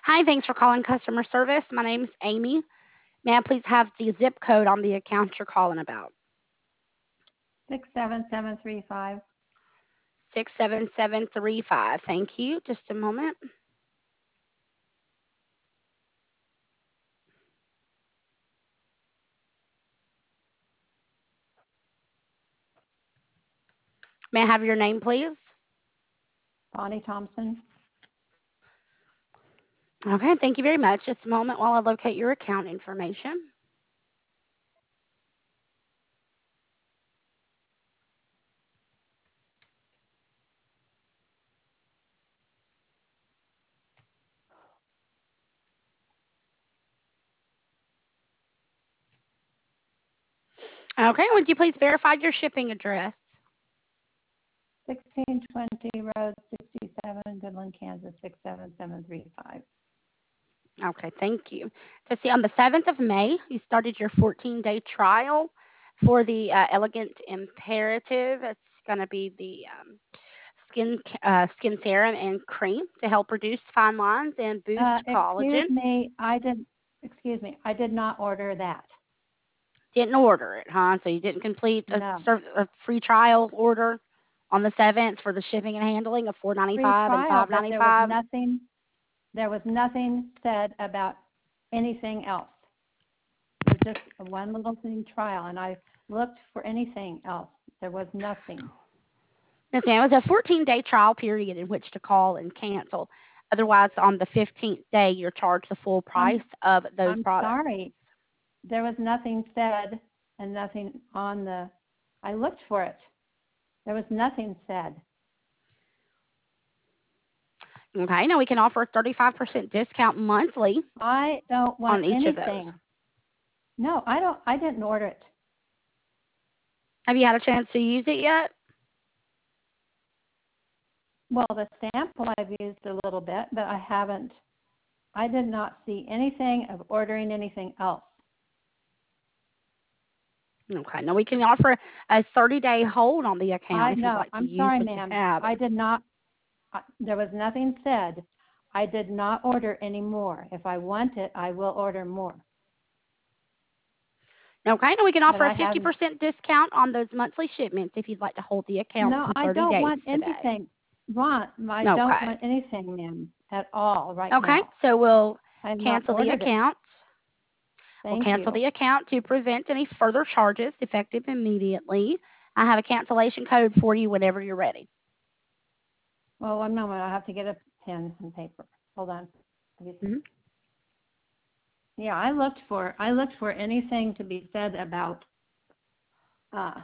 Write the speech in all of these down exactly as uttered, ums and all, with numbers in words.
Hi, thanks for calling customer service. My name's Amy. May I please have the zip code on the account you're calling about? Six seven seven three five. six seven seven three five. Thank you. Just a moment. May I have your name, please? Bonnie Thompson. Okay, thank you very much. Just a moment while I locate your account information. Okay, would you please verify your shipping address? sixteen twenty Road sixty-seven, Goodland, Kansas six seven seven three five. Okay, thank you. So, see, on the seventh of May, you started your fourteen day trial for the uh, Elegant Imperative. It's going to be the um, skin uh, skin serum and cream to help reduce fine lines and Uh, boost excuse collagen. me, I did, excuse me, I did not order that. Didn't order it, huh? So you didn't complete a, No. ser- a free trial order on the seventh for the shipping and handling of four ninety Free five and trial, five but ninety there was five. nothing, there was nothing said about anything else. It was just a one little thing trial, and I looked for anything else. There was nothing. Yes, ma'am. It was a fourteen day trial period in which to call and cancel. Otherwise, on the fifteenth day, you're charged the full I'm, price of those I'm sorry. products. There was nothing said and nothing on the, I looked for it. There was nothing said. Okay, now we can offer a thirty-five percent discount monthly I don't want on each of those. anything. No, I don't, I didn't order it. Have you had a chance to use it yet? Well, the sample I've used a little bit, but I haven't, I did not see anything of ordering anything else. Okay, now we can offer a thirty day hold on the account I if you'd know, like to I'm use sorry, what you ma'am. have. I did not, I- there was nothing said. I did not order any more. If I want it, I will order more. Okay, now we can But offer a I haven't, fifty percent discount on those monthly shipments if you'd like to hold the account no, for I thirty don't want days today. anything. Want, I don't Okay. want anything, ma'am, at all right Okay, now. so we'll I have not cancel the ordered it. account. We'll Thank cancel you. the account to prevent any further charges effective immediately. I have a cancellation code for you whenever you're ready. Well, one moment, I have to get a pen and paper. Hold on. Mhm. Yeah, I looked for, I looked for anything to be said about uh,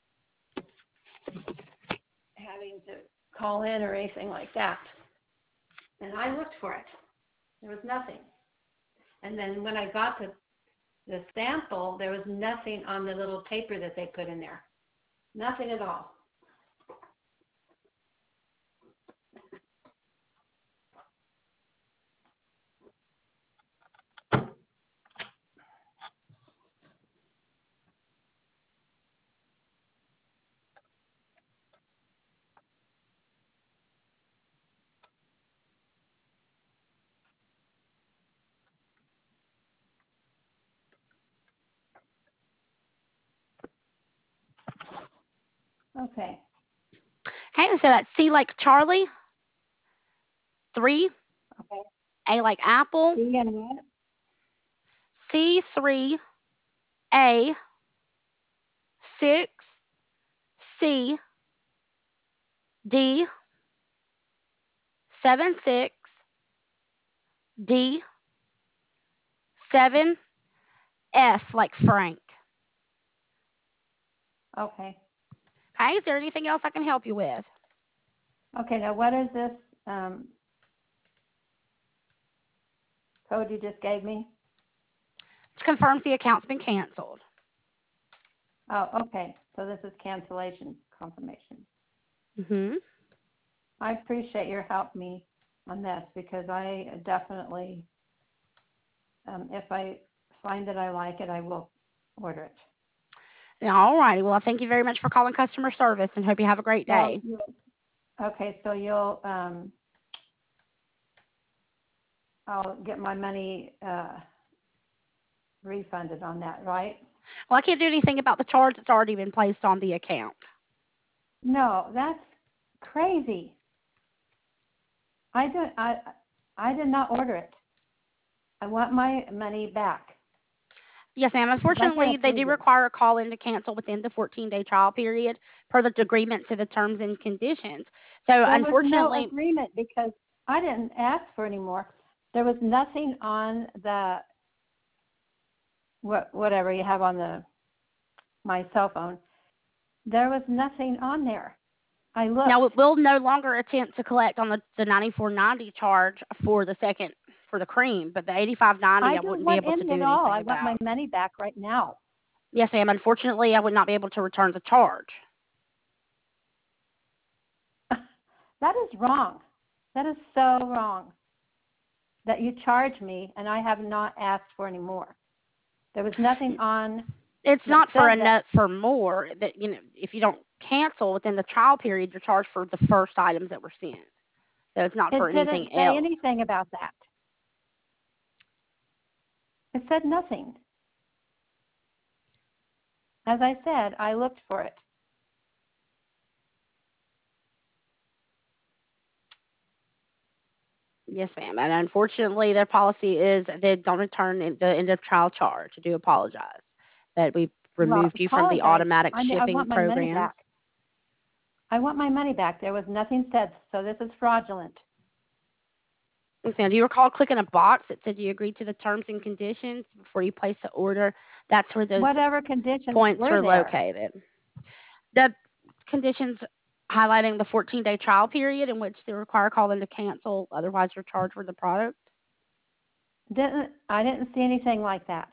having to call in or anything like that. And I looked for it. There was nothing. And then when I got the, the sample, there was nothing on the little paper that they put in there. Nothing at all. Okay. Okay, so that's C like Charlie, three, Okay. A like Apple, See and what? C three, A, six, C, D, seven, six, D, seven, F like Frank. Okay. Okay, is there anything else I can help you with? Okay, now what is this um, code you just gave me? Which confirms the account's been canceled. Oh, okay. So this is cancellation confirmation. Mm-hmm. I appreciate your help me on this because I definitely, um, if I find that I like it, I will order it. All righty. Well, thank you very much for calling customer service and hope you have a great So, day. you'll- okay, so you'll, um, I'll get my money uh, refunded on that, right? Well, I can't do anything about the charge that's already been placed on the account. No, that's crazy. I don't. I I did not order it. I want my money back. Yes, ma'am. Because I Unfortunately, can't they believe do it. require a call in to cancel within the fourteen-day trial period per the agreement to the terms and conditions. So, There was no unfortunately, agreement because I didn't ask for any more. There was nothing on the what whatever you have on the my cell phone. There was nothing on there. I now looked. it will no longer attempt to collect on the, the ninety-four ninety charge for the second for the cream, but the eighty-five ninety I I don't wouldn't be want able to any do at all. anything I want my about. money back right now. Yes, ma'am. Unfortunately, I would not be able to return the charge. That is wrong. That is so wrong. That you charge me and I have not asked for any more. There was nothing on It's that not for said a that. note for more. That you know, if you don't cancel within the trial period, you're charged for the first items that were sent. So it's not for It didn't anything say else. anything about that. It said nothing. As I said, I looked for it. Yes, ma'am. And unfortunately, their policy is they don't return the end of trial charge. I do apologize that we Well, removed you from the apologize. automatic I mean, I shipping want my money programs. back. I want my money back. There was nothing said, so this is fraudulent. Okay, do you recall clicking a box that said you agreed to the terms and conditions before you placed the order? That's where those Whatever conditions points were are there. located. The conditions highlighting the fourteen-day trial period in which they require call in to cancel, otherwise you're charged for the product. Didn't I didn't see anything like that.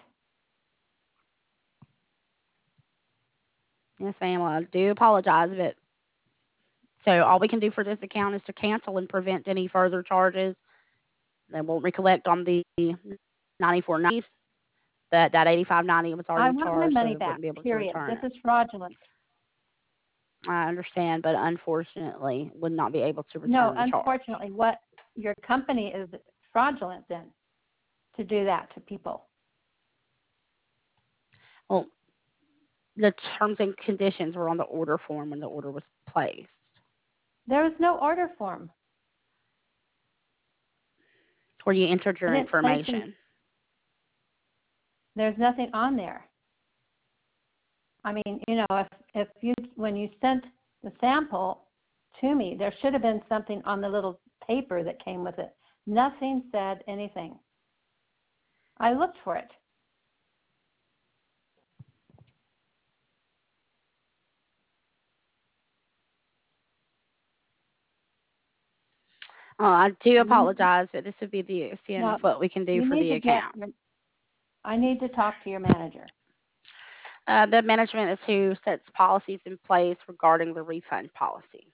Yes, ma'am. Well, I do apologize, but so all we can do for this account is to cancel and prevent any further charges. They won't recollect on the ninety-four ninety. That that eighty-five ninety was I already want my charged, so money they back. wouldn't be able to Period. return This it. is fraudulent. I understand, but unfortunately, would not be able to No, return the charge. unfortunately, what your company is fraudulent then to do that to people. Well, the terms and conditions were on the order form when the order was placed. There was no order form. Where you entered I your didn't place in, information. there's nothing on there. I mean, you know, if if you when you sent the sample to me, there should have been something on the little paper that came with it. Nothing said anything. I looked for it. Oh, I do You, apologize, but this would be the extent now, of what we can do you for need the to get. account. I need to talk to your manager. Uh, the management is who sets policies in place regarding the refund policy.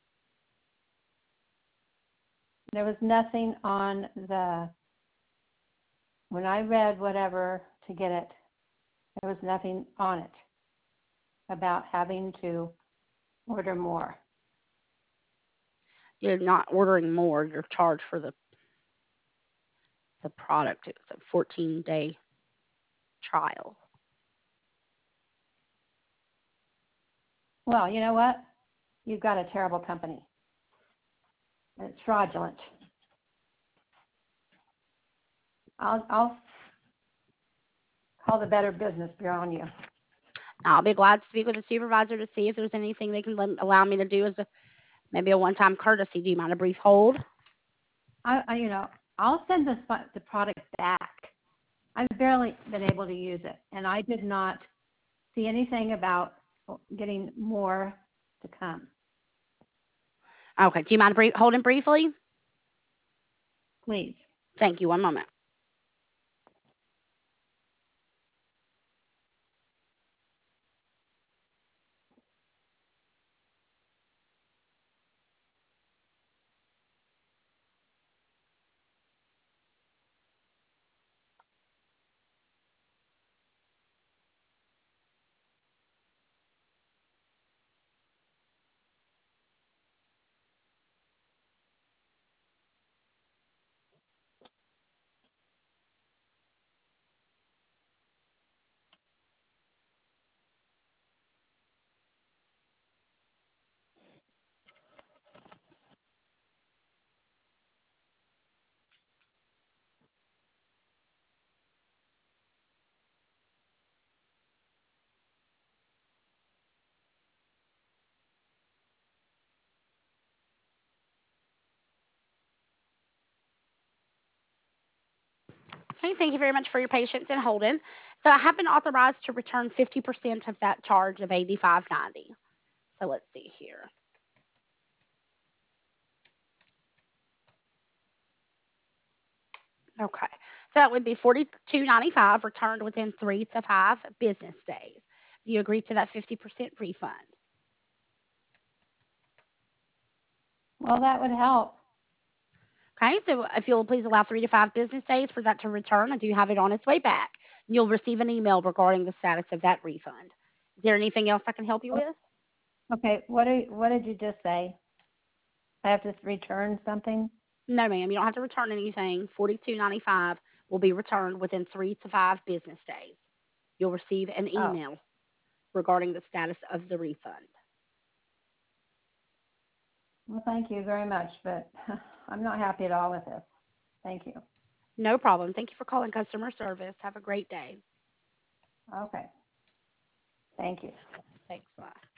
There was nothing on the. When I read whatever to get it, there was nothing on it about having to order more. You're not ordering more, you're charged for the the product. It's a fourteen day trial. Well, you know what? You've got a terrible company. It's fraudulent. I'll I'll call the Better Business Bureau on you. I'll be glad to speak with the supervisor to see if there's anything they can let, allow me to do as a maybe a one-time courtesy. Do you mind a brief hold? I, I you know I'll send the the product back. I've barely been able to use it, and I did not see anything about getting more to come. Okay. Do you mind brief, holding briefly? Please. Thank you. One moment. Thank you very much for your patience in holding. So I have been authorized to return fifty percent of that charge of eighty-five ninety. So let's see here. Okay. So that would be forty-two ninety-five returned within three to five business days. Do you agree to that fifty percent refund? Well, that would help. Okay. So if you'll please allow three to five business days for that to return, I do have it on its way back. You'll receive an email regarding the status of that refund. Is there anything else I can help you with? Okay, what did, what did you just say? I have to return something? No, ma'am. You don't have to return anything. Forty-two ninety-five will be returned within three to five business days. You'll receive an Oh, email regarding the status of the refund. well, thank you very much, but I'm not happy at all with this. Thank you. No problem. Thank you for calling customer service. Have a great day. Okay, thank you. Thanks. Bye.